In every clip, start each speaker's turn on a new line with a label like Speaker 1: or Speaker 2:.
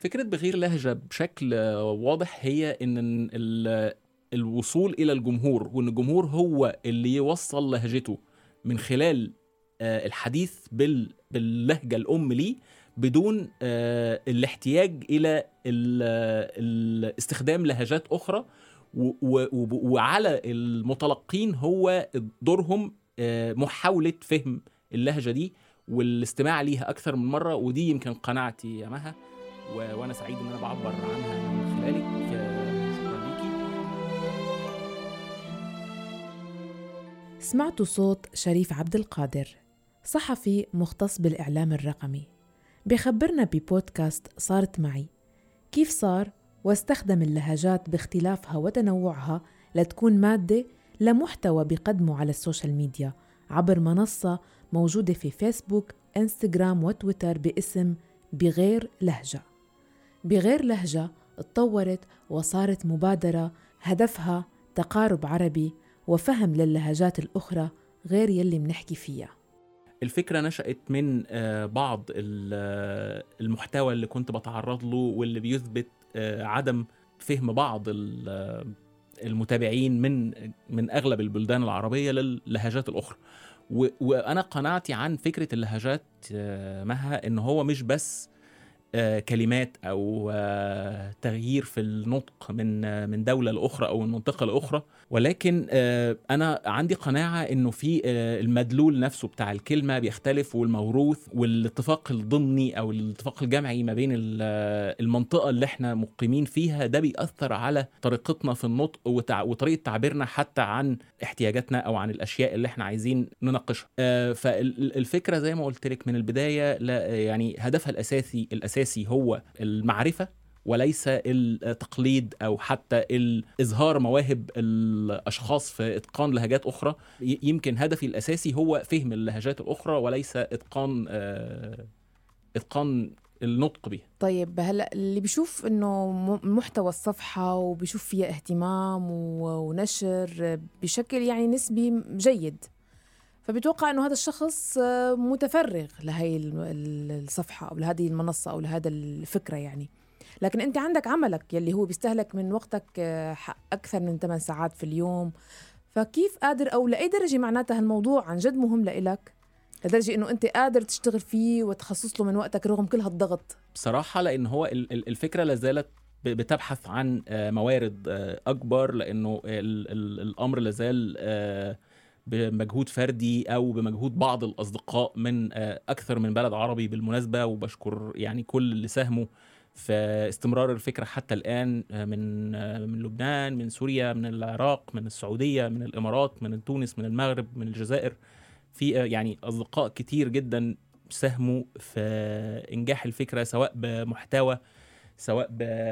Speaker 1: فكرة بغير لهجة بشكل واضح هي إن الوصول إلى الجمهور، وإن الجمهور هو اللي يوصل لهجته من خلال الحديث باللهجة الأم ليه، بدون الاحتياج إلى استخدام لهجات أخرى. وعلى المتلقين هو دورهم محاولة فهم اللهجة دي والاستماع ليها أكثر من مرة. ودي يمكن قناعتي يا مها، وأنا سعيد إن أنا بعبر عنها من خلالك. شكرا ليكي.
Speaker 2: سمعتوا صوت شريف عبد القادر، صحفي مختص بالإعلام الرقمي، بيخبرنا ببودكاست صارت معي كيف صار واستخدم اللهجات باختلافها وتنوعها لتكون مادة لمحتوى بيقدمه على السوشيال ميديا عبر منصة موجودة في فيسبوك، انستغرام وتويتر باسم بغير لهجة. بغير لهجة اتطورت وصارت مبادرة هدفها تقارب عربي وفهم للهجات الأخرى غير يلي منحكي فيها.
Speaker 1: الفكرة نشأت من بعض المحتوى اللي كنت بتعرض له، واللي بيثبت عدم فهم بعض المتابعين من أغلب البلدان العربية للهجات الأخرى. وأنا قناعتي عن فكرة اللهجات مها إن هو مش بس كلمات أو تغيير في النطق من دولة لأخرى أو من منطقة لأخرى، ولكن أنا عندي قناعة إنه في المدلول نفسه بتاع الكلمة بيختلف، والموروث والاتفاق الضمني أو الاتفاق الجمعي ما بين المنطقة اللي احنا مقيمين فيها، ده بيأثر على طريقتنا في النطق وطريقة تعبيرنا حتى عن احتياجاتنا أو عن الأشياء اللي احنا عايزين نناقشها. فالفكرة زي ما قلت لك من البداية، لا يعني هدفها الأساسي هو المعرفة وليس التقليد أو حتى إظهار مواهب الأشخاص في إتقان لهجات أخرى. يمكن هدفي الأساسي هو فهم اللهجات الأخرى وليس إتقان النطق بها.
Speaker 2: طيب هلأ اللي بيشوف إنه محتوى الصفحة وبيشوف فيها اهتمام ونشر بشكل يعني نسبي جيد، فبيتوقع إنه هذا الشخص متفرغ لهي الصفحة أو لهذه المنصة أو لهذا الفكرة يعني. لكن أنت عندك عملك يلي هو بيستهلك من وقتك أكثر من 8 ساعات في اليوم، فكيف قادر أو لأي درجة معناتها الموضوع عن جد مهم لإلك لدرجة إنه أنت قادر تشتغل فيه وتخصص له من وقتك رغم كل هالضغط؟
Speaker 1: بصراحة لأن هو الفكرة لازالت بتبحث عن موارد أكبر، لأنه الأمر لازال بمجهود فردي أو بمجهود بعض الأصدقاء من أكثر من بلد عربي بالمناسبة. وبشكر يعني كل اللي ساهموا في استمرار الفكرة حتى الآن، من لبنان، من سوريا، من العراق، من السعودية، من الإمارات، من تونس، من المغرب، من الجزائر. في يعني أصدقاء كتير جدا ساهموا في إنجاح الفكرة، سواء بمحتوى، سواء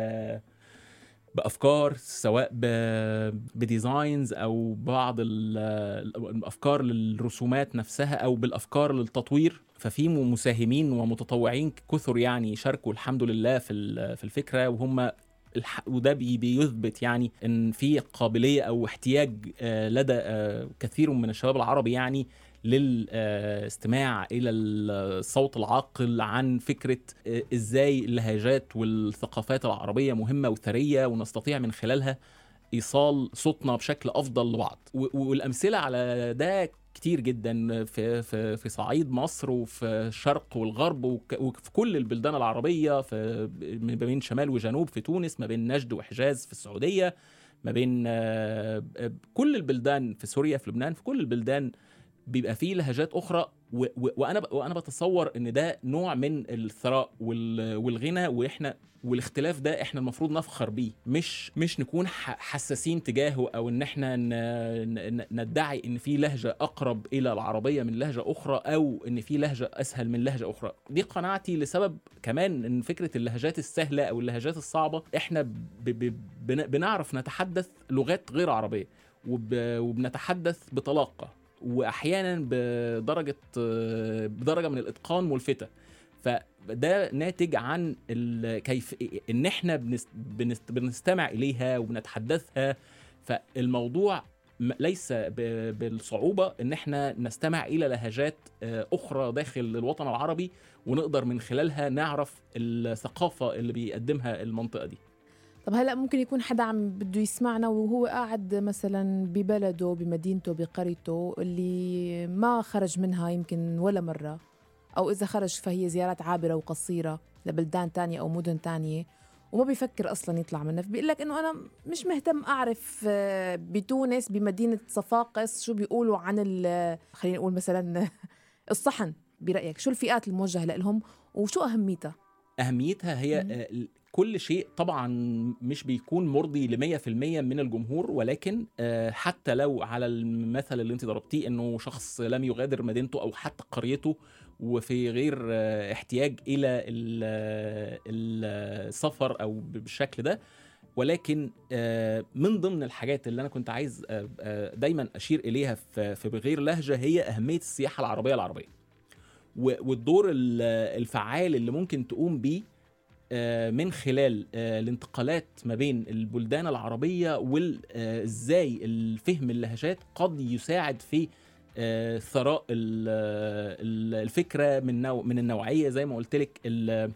Speaker 1: بأفكار، سواء بديزاينز أو بعض الأفكار للرسومات نفسها أو بالأفكار للتطوير. ففي مساهمين ومتطوعين كثر يعني شاركوا الحمد لله في الفكرة، وهم وده بيثبت يعني ان في قابلية او احتياج لدى كثير من الشباب العربي يعني للاستماع الى الصوت العاقل عن فكرة ازاي اللهجات والثقافات العربية مهمة وثرية، ونستطيع من خلالها ايصال صوتنا بشكل افضل لبعض. والامثلة على ده كتير جدا في صعيد مصر وفي الشرق والغرب وفي كل البلدان العربية، ما بين شمال وجنوب في تونس، ما بين نجد وحجاز في السعودية، ما بين كل البلدان في سوريا، في لبنان، في كل البلدان بيبقى فيه لهجات أخرى. وأنا بتصور إن ده نوع من الثراء والغنى، والاختلاف ده احنا المفروض نفخر بيه، مش نكون حساسين تجاهه، او ان احنا ندعي ان في لهجة اقرب الى العربية من لهجة اخرى، او ان في لهجة اسهل من لهجة اخرى. دي قناعتي لسبب كمان ان فكرة اللهجات السهلة او اللهجات الصعبة، احنا بنعرف نتحدث لغات غير عربية وبنتحدث بطلاقة، واحيانا بدرجة من الاتقان ملفتة. فده ناتج عن كيف ان احنا بنستمع اليها وبنتحدثها. فالموضوع ليس بالصعوبة ان احنا نستمع الى لهجات اخرى داخل الوطن العربي ونقدر من خلالها نعرف الثقافة اللي بيقدمها المنطقة دي.
Speaker 2: طب هلأ ممكن يكون حدا عم بده يسمعنا وهو قاعد مثلا ببلده بمدينته بقريته اللي ما خرج منها يمكن ولا مرة، أو إذا خرج فهي زيارات عابرة وقصيرة لبلدان تانية أو مدن تانية وما بيفكر أصلا يطلع منها، فبيقول لك إنه أنا مش مهتم أعرف بتونس بمدينة صفاقس شو بيقولوا عن خلينا نقول مثلا الصحن. برأيك شو الفئات الموجهة لهم وشو أهميتها؟
Speaker 1: أهميتها هي كل شيء طبعا مش بيكون مرضي ل100% من الجمهور، ولكن حتى لو على المثل اللي انت ضربتيه انه شخص لم يغادر مدينته او حتى قريته وفي غير احتياج الى السفر او بالشكل ده، ولكن من ضمن الحاجات اللي انا كنت عايز دايما اشير اليها في بغير لهجة هي اهمية السياحة العربية والدور الفعال اللي ممكن تقوم بيه من خلال الانتقالات ما بين البلدان العربية، وازاي الفهم اللهجات قد يساعد في ثراء الفكرة من النوعية زي ما قلت لك،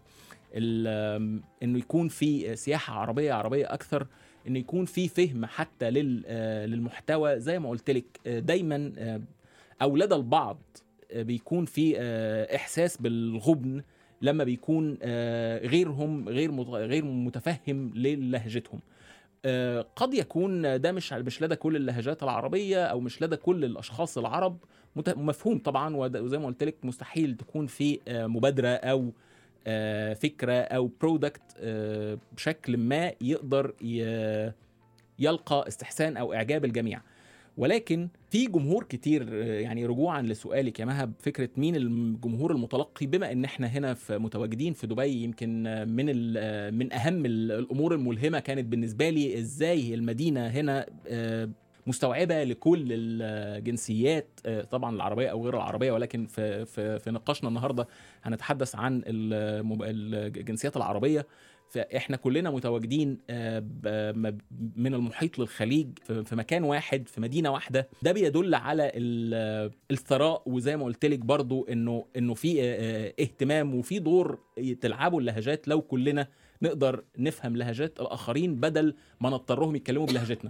Speaker 1: انه يكون في سياحة عربية اكثر، انه يكون في فهم حتى للمحتوى زي ما قلت لك. دايما او لدى البعض بيكون في احساس بالغبن لما بيكون غيرهم غير متفهم للهجتهم. قد يكون ده مش لدى كل اللهجات العربية او مش لدى كل الاشخاص العرب مفهوم طبعا، وزي ما قلت لك مستحيل تكون في مبادرة او فكرة او برودكت بشكل ما يقدر يلقى استحسان او اعجاب الجميع. ولكن في جمهور كتير، يعني رجوعا لسؤالك يا مهب، فكرة مين الجمهور المتلقي، بما ان احنا هنا متواجدين في دبي، يمكن من اهم الامور الملهمة كانت بالنسبة لي ازاي المدينة هنا مستوعبة لكل الجنسيات، طبعا العربية او غير العربية، ولكن في نقاشنا النهاردة هنتحدث عن الجنسيات العربية. فاحنا كلنا متواجدين من المحيط للخليج في مكان واحد في مدينة واحدة. ده بيدل على الثراء، وزي ما قلت لك برضو انه في اهتمام وفي دور تلعبوا اللهجات لو كلنا نقدر نفهم لهجات الاخرين بدل ما نضطرهم يتكلموا بلهجتنا.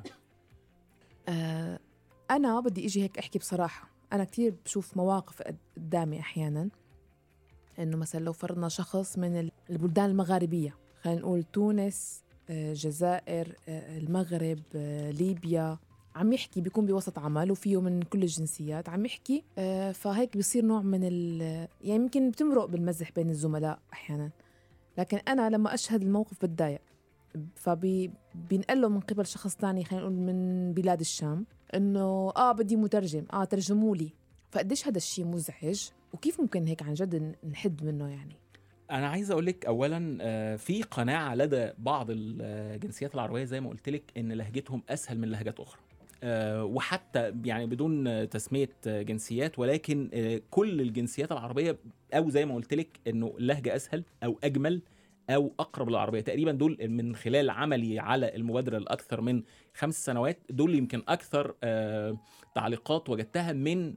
Speaker 2: انا بدي اجي هيك احكي بصراحة، انا كتير بشوف مواقف قدامي احيانا انه مثلا لو فرضنا شخص من البلدان المغاربية، خلينا نقول تونس، جزائر، المغرب، ليبيا، عم يحكي بيكون بوسط عمل وفيه من كل الجنسيات عم يحكي، فهيك بيصير نوع من يعني يمكن بتمرق بالمزح بين الزملاء أحيانا، لكن أنا لما أشهد الموقف بتضايق، فبينقله من قبل شخص تاني خلينا نقول من بلاد الشام إنه بدي مترجم، ترجموا لي. فقديش هذا الشيء مزعج، وكيف ممكن هيك عن جد نحد منه؟ يعني
Speaker 1: أنا عايز أقولك أولاً في قناعة لدى بعض الجنسيات العربية زي ما قلت لك إن لهجتهم أسهل من لهجات أخرى، وحتى يعني بدون تسمية جنسيات، ولكن كل الجنسيات العربية أو زي ما قلت لك إنه اللهجة أسهل أو أجمل أو أقرب للعربية. تقريباً دول من خلال عملي على المبادرة الأكثر من 5 سنوات، دول يمكن أكثر تعليقات وجدتها من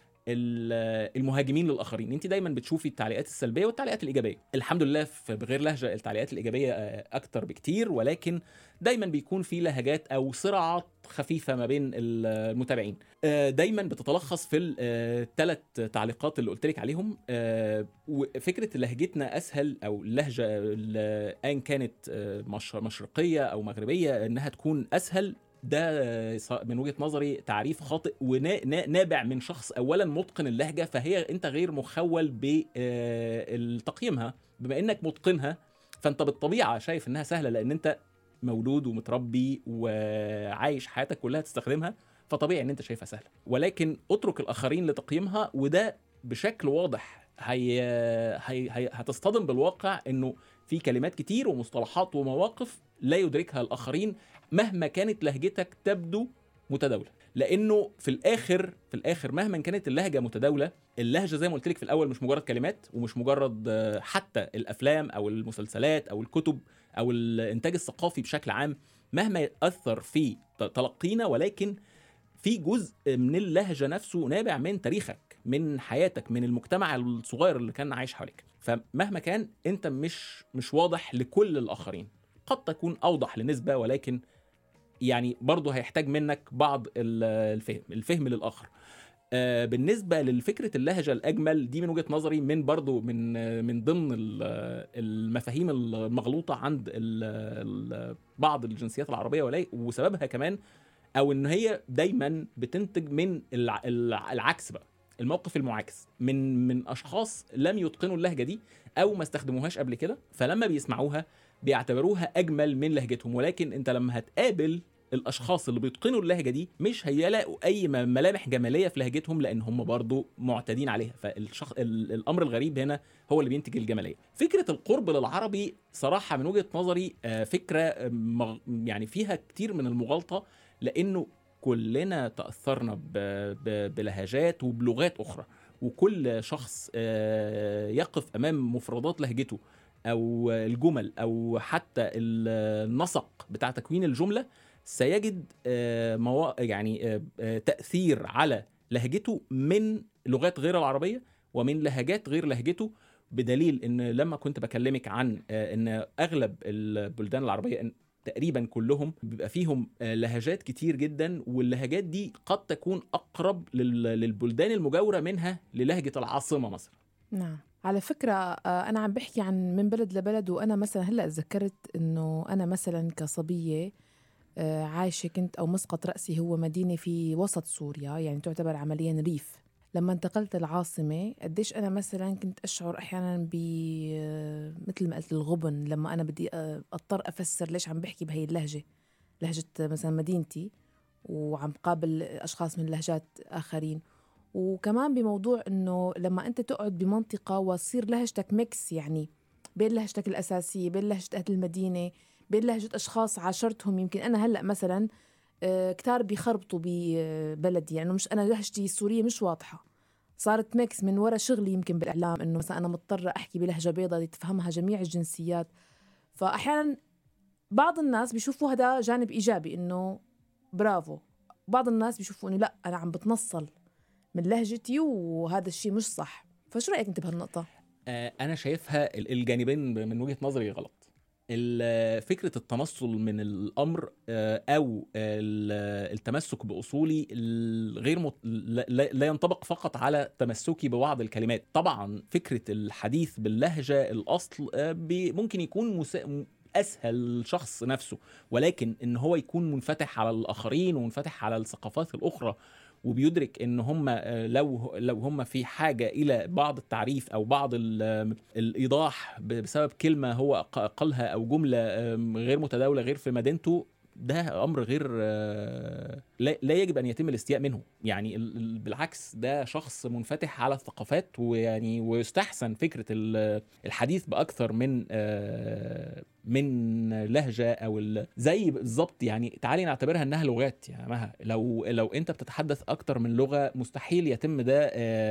Speaker 1: المهاجمين للآخرين. انت دايما بتشوفي التعليقات السلبية والتعليقات الإيجابية. الحمد لله في بغير لهجة التعليقات الإيجابية أكتر بكتير، ولكن دايما بيكون في لهجات أو صراعات خفيفة ما بين المتابعين. دايما بتتلخص في ال3 تعليقات اللي قلت لك عليهم. وفكرة لهجتنا أسهل أو اللهجة أن كانت مشرقية أو مغربية إنها تكون أسهل، ده من وجهة نظري تعريف خاطئ ونابع من شخص أولا متقن اللهجة، فهي أنت غير مخول بتقييمها. بما أنك متقنها فأنت بالطبيعة شايف أنها سهلة، لأن أنت مولود ومتربي وعايش حياتك كلها تستخدمها، فطبيعي أن أنت شايفها سهلة. ولكن اترك الآخرين لتقييمها، وده بشكل واضح هتصطدم بالواقع أنه في كلمات كتير ومصطلحات ومواقف لا يدركها الآخرين مهما كانت لهجتك تبدو متداولة. لأنه في الآخر مهما كانت اللهجة متداولة، اللهجة زي ما قلت لك في الأول مش مجرد كلمات، ومش مجرد حتى الأفلام أو المسلسلات أو الكتب أو الإنتاج الثقافي بشكل عام مهما يأثر في تلقينا، ولكن في جزء من اللهجة نفسه نابع من تاريخك، من حياتك، من المجتمع الصغير اللي كان عايش حواليك. فمهما كان انت مش واضح لكل الآخرين، قد تكون أوضح لنسبة، ولكن يعني برضه هيحتاج منك بعض الفهم للآخر. بالنسبة للفكرة اللهجة الأجمل دي من وجهة نظري من برضو من ضمن المفاهيم المغلوطة عند بعض الجنسيات العربية، وسببها كمان أو إن هي دايما بتنتج من العكس بقى، الموقف المعاكس من أشخاص لم يتقنوا اللهجة دي أو ما استخدموهاش قبل كده، فلما بيسمعوها بيعتبروها أجمل من لهجتهم. ولكن أنت لما هتقابل الاشخاص اللي بيتقنوا اللهجه دي مش هيلاقوا اي ملامح جماليه في لهجتهم، لان هم برضو معتادين عليها. الامر الغريب هنا هو اللي بينتج الجماليه. فكره القرب للعربي صراحه من وجهه نظري فكره يعني فيها كتير من المغالطه، لانه كلنا تاثرنا بلهجات وبلغات اخرى، وكل شخص يقف امام مفردات لهجته او الجمل او حتى النسق بتاع تكوين الجمله سيجد تأثير على لهجته من لغات غير العربية ومن لهجات غير لهجته. بدليل ان لما كنت بكلمك عن ان اغلب البلدان العربية تقريبا كلهم بيبقى فيهم لهجات كتير جدا، واللهجات دي قد تكون اقرب للبلدان المجاورة منها للهجة العاصمة مثلا.
Speaker 2: نعم، على فكرة أنا عم بحكي عن من بلد لبلد، وأنا مثلا هلأ ذكرت إنه أنا مثلا كصبية عايشة كنت أو مسقط رأسي هو مدينة في وسط سوريا، يعني تعتبر عمليا ريف. لما انتقلت العاصمة قديش أنا مثلا كنت أشعر أحيانا مثل ما قلت الغبن لما أنا بدي أضطر أفسر ليش عم بحكي بهي اللهجة، لهجة مثلا مدينتي، وعم قابل أشخاص من لهجات آخرين. وكمان بموضوع إنه لما أنت تقعد بمنطقة وتصير لهجتك ميكس، يعني بين لهجتك الأساسية، بين لهجة أهل المدينة، بين لهجة أشخاص عاشرتهم. يمكن أنا هلأ مثلا كتار بيخربطوا ببلدي، يعني مش أنا لهجتي السورية مش واضحة، صارت ميكس من وراء شغلي يمكن بالإعلام، إنه مثلا أنا مضطرة أحكي بلهجة بيضاء تفهمها جميع الجنسيات. فأحيانا بعض الناس بيشوفوا هذا جانب إيجابي، إنه برافو. بعض الناس بيشوفوا إنه لأ، أنا عم بتنصل من لهجتي وهذا الشيء مش صح. فشو رأيك أنت بهالنقطة؟
Speaker 1: أنا شايفها الجانبين من وجهة نظري غلط. فكرة التنصل من الأمر أو التمسك بأصولي غير لا ينطبق فقط على تمسكي ببعض الكلمات. طبعا فكرة الحديث باللهجة الأصل ممكن يكون أسهل شخص نفسه، ولكن إن هو يكون منفتح على الآخرين ومنفتح على الثقافات الأخرى، وبيدرك ان هم لو هم في حاجه الى بعض التعريف او بعض الايضاح بسبب كلمه هو قالها او جمله غير متداوله غير في مدينته، ده امر غير لا يجب ان يتم الاستياء منه. يعني بالعكس، ده شخص منفتح على الثقافات، ويعني ويستحسن فكره الحديث باكثر من لهجه او زي بالظبط. يعني تعالي نعتبرها انها لغات يا مها، لو انت بتتحدث اكتر من لغه مستحيل يتم ده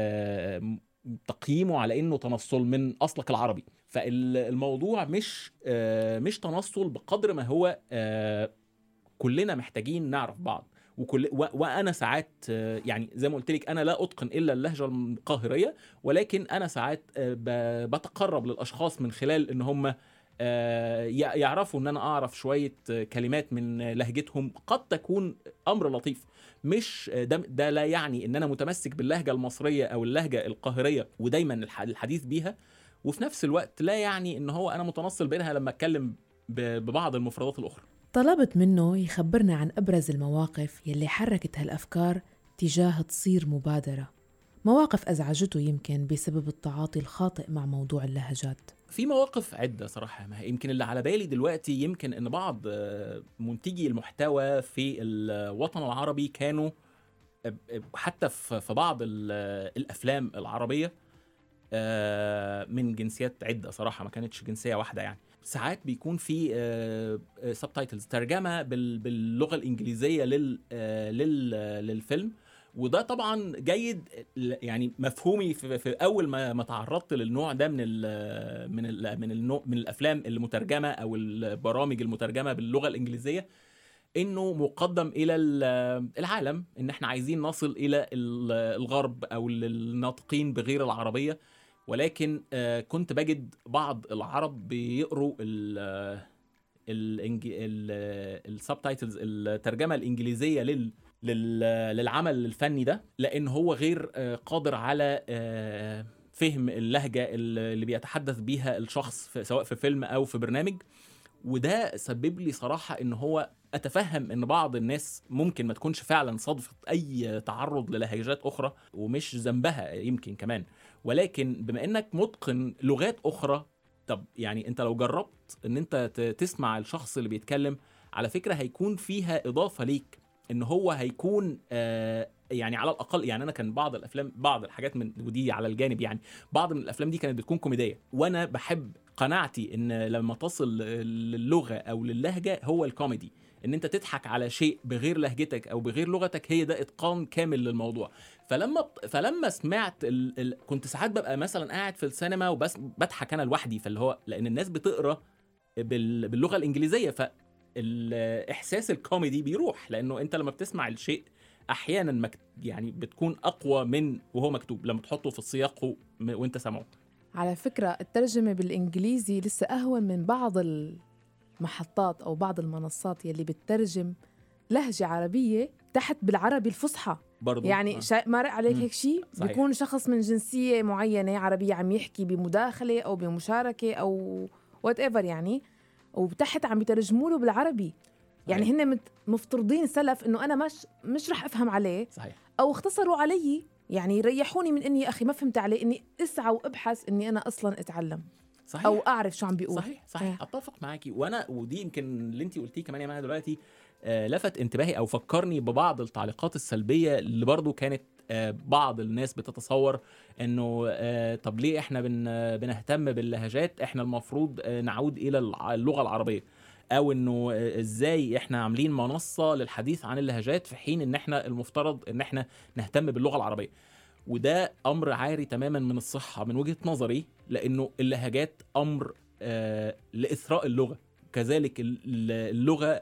Speaker 1: تقييمه على انه تنصل من اصلك العربي. فالموضوع مش تنصل بقدر ما هو كلنا محتاجين نعرف بعض. وانا ساعات يعني زي ما قلت لك انا لا اتقن الا اللهجه القاهريه، ولكن انا ساعات بتقرب للاشخاص من خلال ان هم يعرفوا ان انا اعرف شويه كلمات من لهجتهم، قد تكون امر لطيف. مش ده لا يعني ان انا متمسك باللهجه المصريه او اللهجه القاهريه ودايما الحديث بيها، وفي نفس الوقت لا يعني ان هو انا متنصل بينها لما اتكلم ببعض المفردات الاخرى.
Speaker 2: طلبت منه يخبرنا عن أبرز المواقف يلي حركت هالأفكار تجاه تصير مبادرة، مواقف أزعجته يمكن بسبب التعاطي الخاطئ مع موضوع اللهجات.
Speaker 1: في مواقف عدة صراحة، ما يمكن اللي على بالي دلوقتي يمكن ان بعض منتجي المحتوى في الوطن العربي كانوا حتى في بعض الافلام العربية من جنسيات عدة صراحة، ما كانتش جنسية واحدة. يعني ساعات بيكون في سبتايتلز ترجمة باللغة الإنجليزية للفيلم، وده طبعا جيد. يعني مفهومي في اول ما تعرضت للنوع ده من الافلام المترجمه او البرامج المترجمه باللغه الانجليزيه، انه مقدم الى العالم، ان احنا عايزين نصل الى الغرب او الناطقين بغير العربية. ولكن كنت بجد بعض العرب بيقروا السبتايتلز، الترجمة الإنجليزية للعمل الفني ده، لأن هو غير قادر على فهم اللهجة اللي بيتحدث بيها الشخص سواء في فيلم أو في برنامج. وده سبب لي صراحة إن هو أتفهم إن بعض الناس ممكن ما تكونش فعلا صادفت أي تعرض للهجات أخرى ومش ذنبها يمكن كمان، ولكن بما إنك متقن لغات أخرى، طب يعني أنت لو جربت إن أنت تسمع الشخص اللي بيتكلم، على فكرة هيكون فيها إضافة ليك، إن هو هيكون يعني على الأقل، يعني أنا كان بعض الأفلام، بعض الحاجات من ودي على الجانب، يعني بعض من الأفلام دي كانت بتكون كوميدية، وأنا بحب قناعتي ان لما تصل للغة او للهجة هو الكوميدي، ان انت تضحك على شيء بغير لهجتك او بغير لغتك، هي ده اتقان كامل للموضوع. فلما سمعت كنت ساعات ببقى مثلا قاعد في السينما وبس بضحك انا لوحدي، فاللي هو لان الناس بتقرا باللغة الانجليزية، فالاحساس الكوميدي بيروح، لانه انت لما بتسمع الشيء احيانا يعني بتكون اقوى من وهو مكتوب لما تحطه في السياق وانت سامعه.
Speaker 2: على فكرة الترجمة بالإنجليزي لسه أهون من بعض المحطات أو بعض المنصات يلي بتترجم لهجة عربية تحت بالعربي الفصحى برضو. يعني مرق عليك هيك شيء؟ بيكون شخص من جنسية معينة عربية عم يحكي بمداخلة أو بمشاركة أو whatever يعني، وتحت عم يترجموا له بالعربي. يعني هن مفترضين سلف إنه أنا مش رح أفهم عليه. صحيح. أو اختصروا علي، يعني ريحوني من إني أخي ما فهمت عليه، إني أسعى وأبحث إني أنا أصلاً أتعلم. صحيح. أو أعرف شو عم بيقول.
Speaker 1: صحيح. أتفق معاكي. ودي يمكن اللي أنتي قلتيه كمان يا معنا دلوقتي لفت انتباهي أو فكرني ببعض التعليقات السلبية اللي برضو كانت بعض الناس بتتصور إنه طب ليه إحنا بنهتم باللهجات؟ إحنا المفروض نعود إلى اللغة العربية، او انه ازاي احنا عاملين منصة للحديث عن اللهجات في حين ان احنا المفترض ان احنا نهتم باللغة العربية. وده امر عاري تماما من الصحة من وجهة نظري، لانه اللهجات امر لاثراء اللغة، كذلك اللغة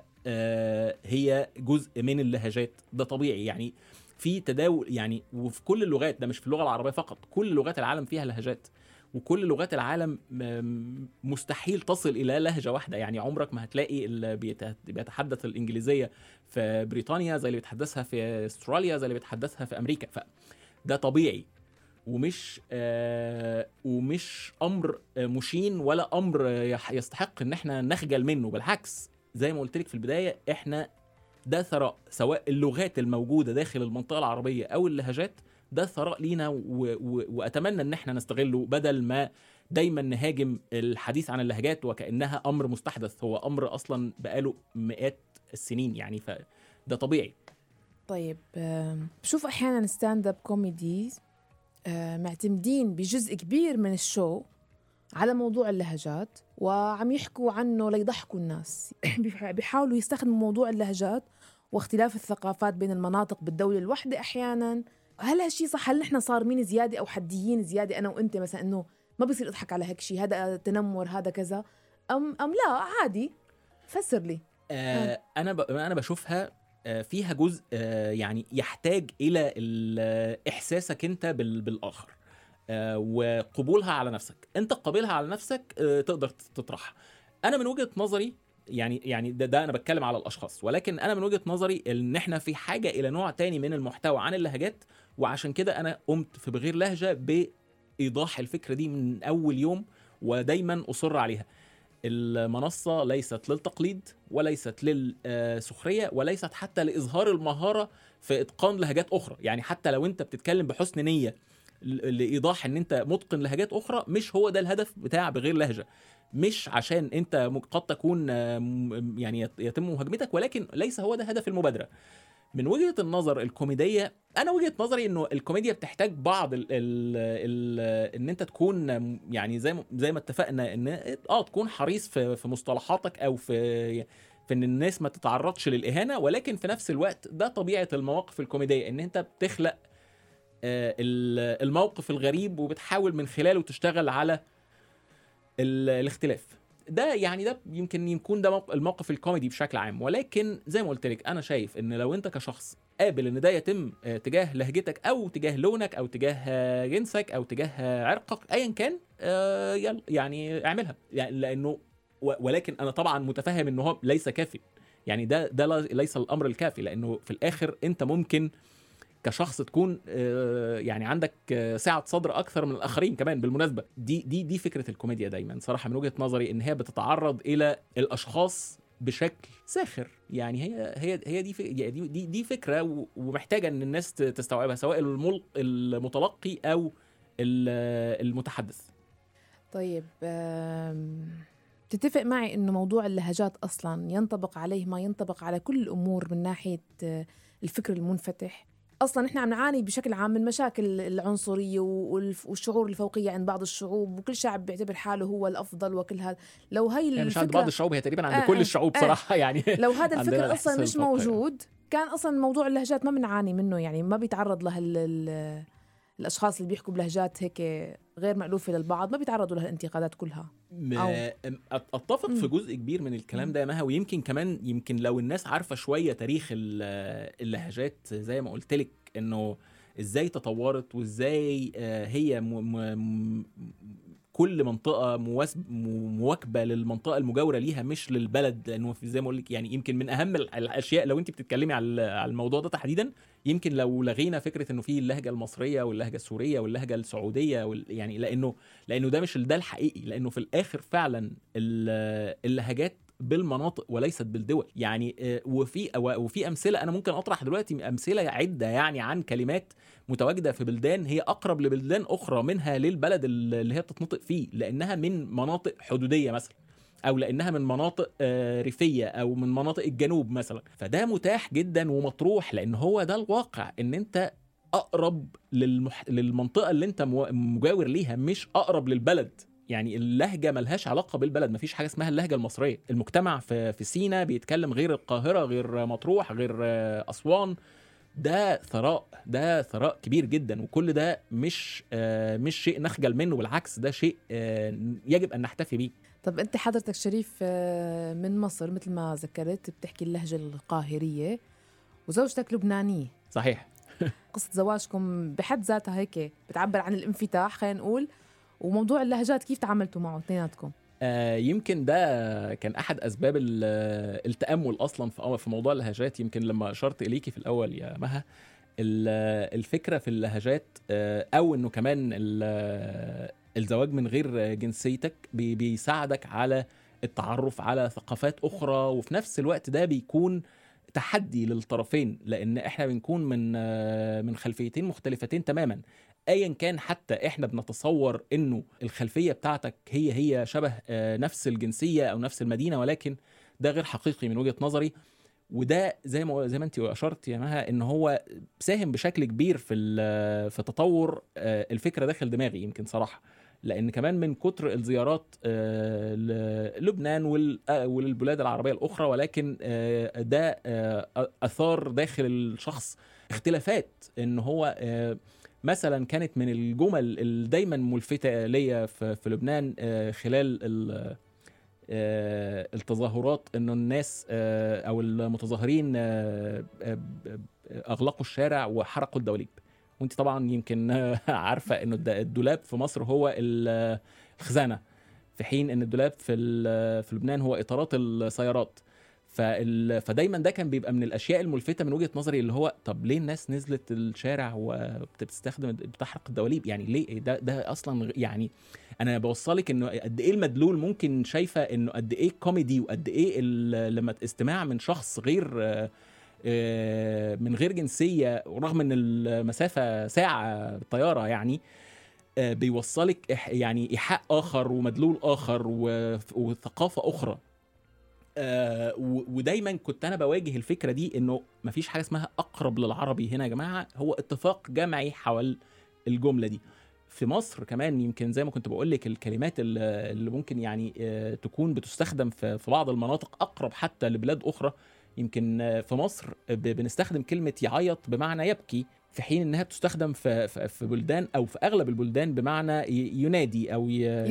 Speaker 1: هي جزء من اللهجات، ده طبيعي. يعني في تداول يعني، وفي كل اللغات، ده مش في اللغة العربية فقط، كل لغات العالم فيها لهجات، وكل لغات العالم مستحيل تصل إلى لهجة واحدة. يعني عمرك ما هتلاقي اللي بيتحدث الإنجليزية في بريطانيا زي اللي بيتحدثها في استراليا زي اللي بيتحدثها في أمريكا، فده طبيعي، ومش أمر مشين ولا أمر يستحق إن احنا نخجل منه. بالعكس، زي ما قلت لك في البداية، احنا ده ثراء، سواء اللغات الموجودة داخل المنطقة العربية أو اللهجات، ده ثراء لينا، وأتمنى إن احنا نستغله بدل ما دايما نهاجم الحديث عن اللهجات وكأنها أمر مستحدث. هو أمر أصلا بقاله مئات السنين يعني، فده طبيعي.
Speaker 2: طيب بشوف أحيانا ستاند اب كوميديز معتمدين بجزء كبير من الشو على موضوع اللهجات، وعم يحكوا عنه ليضحكوا الناس. بيحاولوا يستخدموا موضوع اللهجات واختلاف الثقافات بين المناطق بالدولة الواحدة أحياناً. هل هالشي صح؟ هل نحن صارمين زيادة أو حديين زيادة أنا وإنت مثلا، إنه ما بصير أضحك على هيك شيء، هذا تنمر، هذا كذا، أم لا عادي؟ فسر لي.
Speaker 1: أنا بشوفها فيها جزء يعني يحتاج إلى إحساسك أنت بالآخر، وقبولها على نفسك. أنت قبلها على نفسك تقدر تطرحها. أنا من وجهة نظري يعني ده أنا بتكلم على الأشخاص، ولكن أنا من وجهة نظري إن إحنا في حاجة إلى نوع تاني من المحتوى عن اللهجات، وعشان كده أنا قمت في بغير لهجة بإيضاح الفكرة دي من أول يوم، ودايما أصر عليها. المنصة ليست للتقليد، وليست للسخرية، وليست حتى لإظهار المهارة في إتقان لهجات أخرى. يعني حتى لو أنت بتتكلم بحسن نية لإيضاح أن أنت متقن لهجات أخرى، مش هو ده الهدف بتاع بغير لهجة. مش عشان أنت قد تكون يعني يتم مهاجمتك، ولكن ليس هو ده هدف المبادرة. من وجهة النظر الكوميدية، أنا وجهة نظري إنه الكوميديا بتحتاج بعض إن أنت تكون يعني زي ما اتفقنا، إن تكون حريص في مصطلحاتك، أو في إن الناس ما تتعرضش للإهانة، ولكن في نفس الوقت ده طبيعة المواقف الكوميدية، إن أنت بتخلق الموقف الغريب وبتحاول من خلاله تشتغل على الاختلاف. ده يعني ده يمكن يكون ده الموقف الكوميدي بشكل عام. ولكن زي ما قلت لك انا شايف ان لو انت كشخص قابل ان ده يتم تجاه لهجتك او تجاه لونك او تجاه جنسك او تجاه عرقك ايا كان، يلا يعني اعملها يعني. لانه ولكن انا طبعا متفهم ان هو ليس كافي، يعني ده ليس الامر الكافي، لانه في الاخر انت ممكن كشخص تكون يعني عندك سعة صدر اكثر من الاخرين كمان. بالمناسبه دي فكره الكوميديا دايما صراحه من وجهه نظري، ان هي بتتعرض الى الاشخاص بشكل ساخر. يعني هي دي فكره ومحتاجه ان الناس تستوعبها، سواء المتلقي او المتحدث.
Speaker 2: طيب تتفق معي إنه موضوع اللهجات أصلاً ينطبق عليه ما ينطبق على كل الأمور من ناحية الفكر المنفتح؟ أصلاً إحنا عم نعاني بشكل عام من مشاكل العنصرية والشعور الفوقية عند بعض الشعوب، وكل شعب بيعتبر حاله هو الأفضل وكل هذا. لو هاي
Speaker 1: يعني مش عند
Speaker 2: الفكرة
Speaker 1: بعض الشعوب، هي تقريبا عند كل الشعوب صراحة يعني.
Speaker 2: لو هذا
Speaker 1: عندنا
Speaker 2: الفكر أصلاً
Speaker 1: الإحساس
Speaker 2: مش
Speaker 1: الفوقي.
Speaker 2: موجود، كان أصلاً موضوع اللهجات ما بنعاني منه، يعني ما بيتعرض له الأشخاص اللي بيحكوا بلهجات هيك غير مألوفة للبعض، ما بيتعرضوا لهالانتقادات كلها.
Speaker 1: اتفق في جزء كبير من الكلام ده يا مها، ويمكن كمان يمكن لو الناس عارفه شويه تاريخ اللهجات زي ما قلت لك، انه ازاي تطورت وازاي هي كل منطقه مواكبه للمنطقه المجاوره ليها مش للبلد. لانه زي ما اقول لك يعني يمكن من اهم الاشياء لو انت بتتكلمي على الموضوع ده تحديدا، يمكن لو لغينا فكره انه في اللهجه المصريه واللهجه السوريه واللهجه السعوديه يعني لانه ده مش ده الحقيقي. لانه في الاخر فعلا اللهجات بالمناطق وليست بالدول يعني. وفي امثله انا ممكن اطرح دلوقتي، امثله عده يعني عن كلمات متواجده في بلدان هي اقرب لبلدان اخرى منها للبلد اللي هي بتتنطق فيه، لانها من مناطق حدوديه مثلا، او لانها من مناطق ريفيه او من مناطق الجنوب مثلا. فده متاح جدا ومطروح، لان هو ده الواقع، ان انت اقرب للمنطقه اللي انت مجاور ليها، مش اقرب للبلد. يعني اللهجه ملهاش علاقه بالبلد، مفيش حاجه اسمها اللهجه المصريه. المجتمع في سينا بيتكلم غير القاهره، غير مطروح، غير اسوان. ده ثراء كبير جدا، وكل ده مش شيء نخجل منه، بالعكس ده شيء يجب ان نحتفي بيه.
Speaker 2: طب انت حضرتك شريف من مصر مثل ما ذكرت، بتحكي اللهجة القاهرية وزوجتك لبنانية.
Speaker 1: صحيح.
Speaker 2: قصة زواجكم بحد ذاتها هيك بتعبر عن الانفتاح خلينا نقول. وموضوع اللهجات كيف تعاملتوا معه اثنيناتكم؟
Speaker 1: يمكن ده كان احد اسباب التامل اصلا في موضوع اللهجات. يمكن لما اشرت اليكي في الاول يا مها، الفكره في اللهجات او انه كمان الزواج من غير جنسيتك بيساعدك على التعرف على ثقافات اخرى، وفي نفس الوقت ده بيكون تحدي للطرفين، لان احنا بنكون من خلفيتين مختلفتين تماما ايا كان. حتى احنا بنتصور انه الخلفيه بتاعتك هي شبه نفس الجنسيه او نفس المدينه، ولكن ده غير حقيقي من وجهه نظري. وده زي ما انت اشرت يا مها، ان هو ساهم بشكل كبير في تطور الفكره داخل دماغي يمكن صراحه. لان كمان من كتر الزيارات للبنان وللبلاد العربيه الاخرى، ولكن ده اثار داخل الشخص اختلافات. ان هو مثلا كانت من الجمل اللي دايما ملفتة ليا في لبنان خلال التظاهرات، انه الناس او المتظاهرين اغلقوا الشارع وحرقوا الدواليب. وانت طبعا يمكن عارفة انه الدولاب في مصر هو الخزانة، في حين ان الدولاب في لبنان هو اطارات السيارات. فدايما ده كان بيبقى من الاشياء الملفتة من وجهة نظري، اللي هو طب ليه الناس نزلت الشارع بتحرق الدواليب؟ يعني ليه؟ ده اصلا يعني انا بوصلك انه قد ايه المدلول ممكن شايفه انه قد ايه كوميدي، وقد ايه لما استماع من شخص غير من غير جنسيه، ورغم ان المسافه ساعه بالطياره يعني بيوصلك يعني ايحاء اخر ومدلول اخر وثقافه اخرى. ودايما كنت انا بواجه الفكره دي، انه مفيش حاجه اسمها اقرب للعربي هنا يا جماعه، هو اتفاق جمعي حول الجمله دي. في مصر كمان يمكن زي ما كنت بقول لك، الكلمات اللي ممكن يعني تكون بتستخدم في بعض المناطق اقرب حتى لبلاد اخرى. يمكن في مصر بنستخدم كلمه يعيط بمعنى يبكي، في حين انها بتستخدم في بلدان او في اغلب البلدان بمعنى ينادي او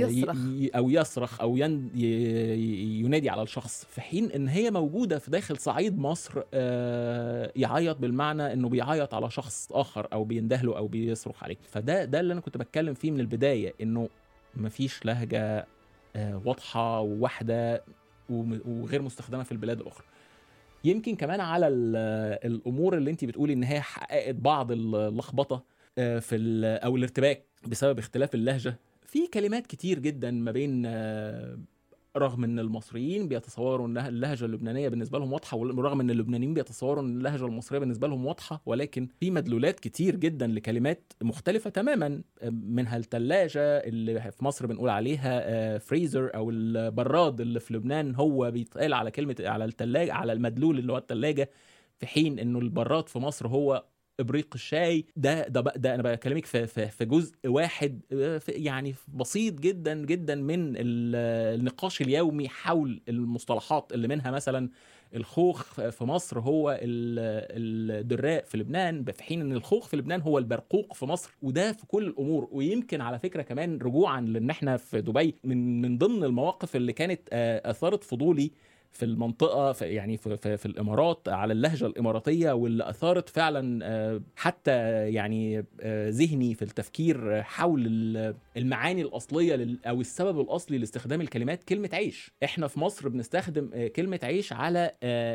Speaker 1: يصرخ او ينادي على الشخص، في حين ان هي موجوده في داخل صعيد مصر يعيط بالمعنى انه بيعيط على شخص اخر او بيندهله او بيصرخ عليه. فده اللي انا كنت بتكلم فيه من البدايه، انه مفيش لهجه واضحه وواحده وغير مستخدمه في البلاد الاخرى. يمكن كمان على الامور اللي انت بتقولي ان هي حققت بعض اللخبطه في او الارتباك بسبب اختلاف اللهجه، في كلمات كتير جدا ما بين، رغم ان المصريين بيتصوروا ان اللهجه اللبنانيه بالنسبه لهم واضحه، ورغم ان اللبنانيين بيتصوروا ان اللهجه المصريه بالنسبه لهم واضحه، ولكن في مدلولات كتير جدا لكلمات مختلفه تماما، منها الثلاجه اللي في مصر بنقول عليها فريزر، او البراد اللي في لبنان هو بيتقال على كلمه على الثلاجه، على المدلول اللي هو الثلاجه، في حين انه البراد في مصر هو ابريق الشاي. ده انا بكلمك في جزء واحد، يعني بسيط جدا جدا من النقاش اليومي حول المصطلحات، اللي منها مثلا الخوخ في مصر هو الدراء في لبنان، في حين ان الخوخ في لبنان هو البرقوق في مصر. وده في كل الامور. ويمكن على فكره كمان رجوعا لان احنا في دبي، من ضمن المواقف اللي كانت اثارت فضولي في المنطقة، في الإمارات على اللهجة الإماراتية، واللي أثارت فعلا حتى يعني ذهني في التفكير حول المعاني الأصلية أو السبب الأصلي لاستخدام الكلمات. كلمة عيش، إحنا في مصر بنستخدم كلمة عيش على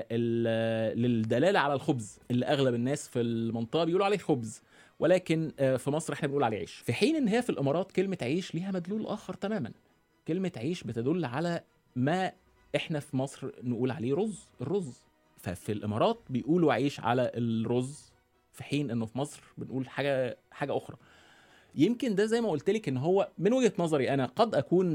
Speaker 1: للدلالة على الخبز، اللي أغلب الناس في المنطقة بيقولوا عليه خبز، ولكن في مصر إحنا بنقول عليه عيش، في حين إن هي في الإمارات كلمة عيش ليها مدلول آخر تماما. كلمة عيش بتدل على ما احنا في مصر نقول عليه رز، الرز. ففي الامارات بيقولوا عيش على الرز، في حين انه في مصر بنقول حاجه اخرى. يمكن ده زي ما قلت لك ان هو من وجهة نظري انا قد اكون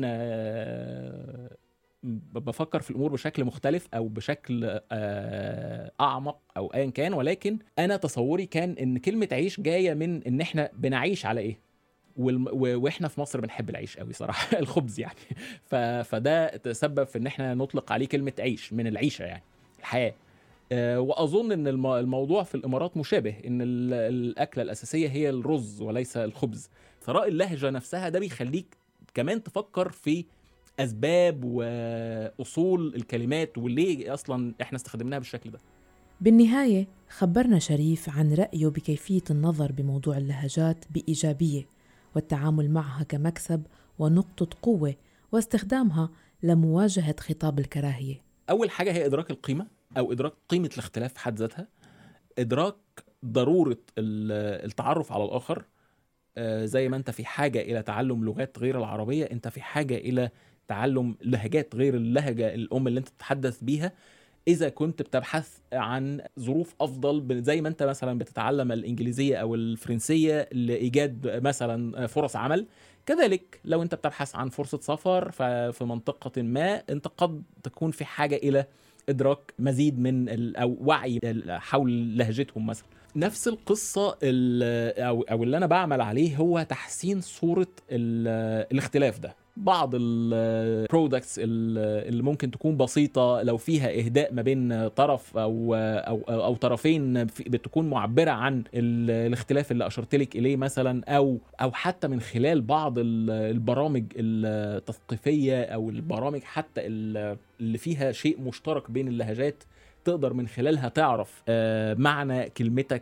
Speaker 1: بفكر في الامور بشكل مختلف او بشكل اعمق او ايا كان، ولكن انا تصوري كان ان كلمة عيش جاية من ان احنا بنعيش على ايه، واحنا في مصر بنحب العيش قوي صراحه الخبز يعني. فده تسبب في ان احنا نطلق عليه كلمه عيش، من العيشه يعني الحياه. واظن ان الموضوع في الامارات مشابه، ان الاكله الاساسيه هي الرز وليس الخبز. ثراء اللهجه نفسها ده بيخليك كمان تفكر في اسباب واصول الكلمات وليه اصلا احنا استخدمناها بالشكل ده.
Speaker 2: بالنهايه خبرنا شريف عن رايه بكيفيه النظر بموضوع اللهجات بايجابيه، والتعامل معها كمكسب ونقطة قوة، واستخدامها لمواجهة خطاب الكراهية.
Speaker 1: أول حاجة هي إدراك القيمة، أو إدراك قيمة الاختلاف في حد ذاتها، إدراك ضرورة التعرف على الآخر. زي ما أنت في حاجة إلى تعلم لغات غير العربية، أنت في حاجة إلى تعلم لهجات غير اللهجة الأم اللي أنت تتحدث بيها، إذا كنت بتبحث عن ظروف أفضل، زي ما أنت مثلا بتتعلم الإنجليزية أو الفرنسية لإيجاد مثلا فرص عمل. كذلك لو أنت بتبحث عن فرصة سفر في منطقة ما، أنت قد تكون في حاجة إلى إدراك مزيد من أو وعي حول لهجتهم مثلا. نفس القصة أو اللي أنا بعمل عليه هو تحسين صورة الاختلاف ده. بعض البرودكتس اللي ممكن تكون بسيطة، لو فيها إهداء ما بين طرف أو طرفين، بتكون معبرة عن الاختلاف اللي أشرت لك إليه مثلا، أو حتى من خلال بعض البرامج التثقيفية أو البرامج حتى اللي فيها شيء مشترك بين اللهجات، تقدر من خلالها تعرف معنى كلمتك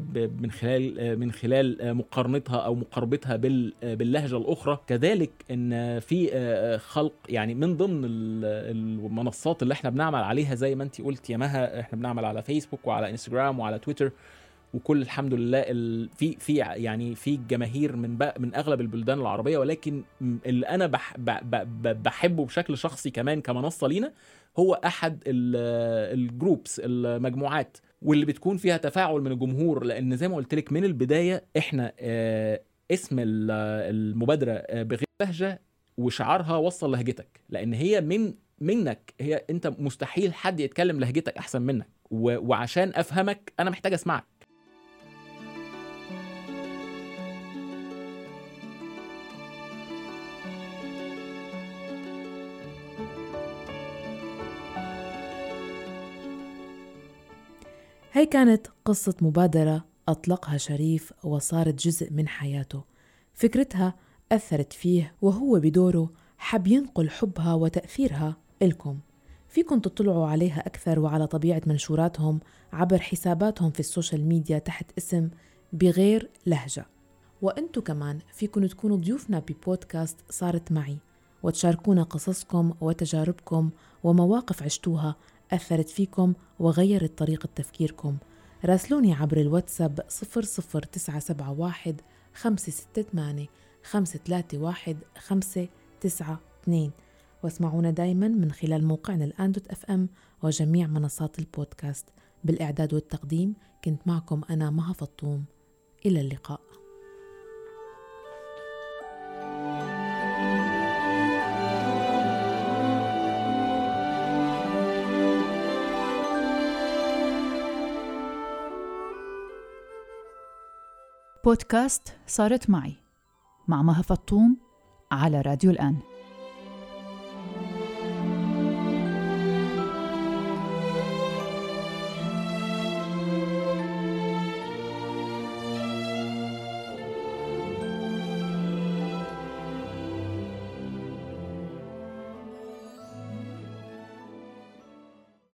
Speaker 1: من خلال مقارنتها أو مقاربتها باللهجة الأخرى. كذلك إن في خلق يعني من ضمن المنصات اللي احنا بنعمل عليها، زي ما انتي قلت يا مها، احنا بنعمل على فيسبوك وعلى انستجرام وعلى تويتر وكل الحمد لله في جماهير من اغلب البلدان العربيه. ولكن اللي انا بحبه بشكل شخصي كمان كمنصه لينا هو احد الجروبس، المجموعات، واللي بتكون فيها تفاعل من الجمهور. لان زي ما قلت لك من البدايه احنا اسم المبادره بغير لهجه وشعارها وصل لهجتك، لان هي منك، هي انت مستحيل حد يتكلم لهجتك احسن منك، وعشان افهمك انا محتاج اسمعك.
Speaker 2: هي كانت قصة مبادرة أطلقها شريف وصارت جزء من حياته. فكرتها أثرت فيه وهو بدوره حب ينقل حبها وتأثيرها إلكم. فيكم تطلعوا عليها أكثر وعلى طبيعة منشوراتهم عبر حساباتهم في السوشيال ميديا تحت اسم بغير لهجة. وأنتوا كمان فيكم تكونوا ضيوفنا ببودكاست صارت معي وتشاركونا قصصكم وتجاربكم ومواقف عشتوها أثرت فيكم وغيرت طريقة تفكيركم. راسلوني عبر الواتساب 00971 568 531 592 واسمعونا دايما من خلال موقعنا الآن.fm وجميع منصات البودكاست. بالإعداد والتقديم كنت معكم أنا مها فطوم. إلى اللقاء.
Speaker 3: بودكاست صارت معي مع مها فطوم على راديو الآن.